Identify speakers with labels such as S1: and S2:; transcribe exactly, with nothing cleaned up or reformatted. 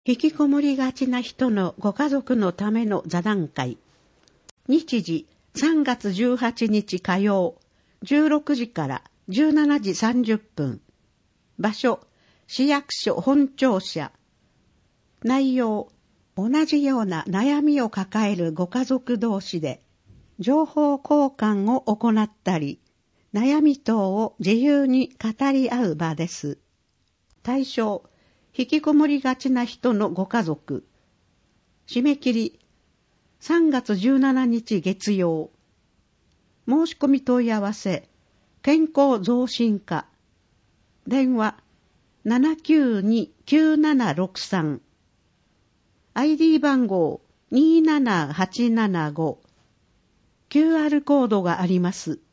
S1: 引きこもりがちな人のご家族のための座談会。日時さんがつじゅうはちにち火曜、じゅうろくじからじゅうしちじさんじゅっぷん。場所、市役所本庁舎。内容、同じような悩みを抱えるご家族同士で、情報交換を行ったり、悩み等を自由に語り合う場です。対象、引きこもりがちな人のご家族。締め切り、さんがつじゅうしちにち月曜。申し込み問い合わせ、健康増進課。電話、ななきゅうに きゅうななろくさん。アイディー 番号にーななはちななご。キューアール コードがあります。